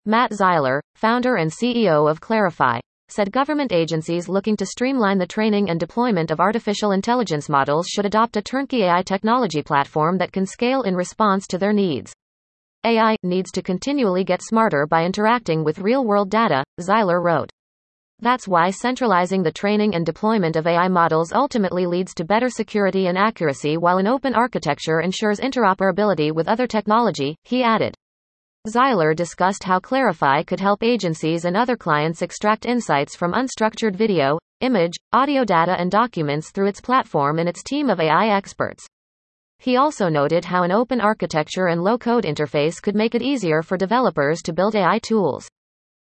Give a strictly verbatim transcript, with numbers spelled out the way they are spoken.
Matt Zeiler, founder and C E O of Clarifai, said government agencies looking to streamline the training and deployment of artificial intelligence models should adopt a turnkey A I technology platform that can scale in response to their needs. A I needs to continually get smarter by interacting with real-world data, Zeiler wrote. That's why centralizing the training and deployment of A I models ultimately leads to better security and accuracy, while an open architecture ensures interoperability with other technology, he added. Zeiler discussed how Clarifai could help agencies and other clients extract insights from unstructured video, image, audio data and documents through its platform and its team of A I experts. He also noted how an open architecture and low-code interface could make it easier for developers to build A I tools.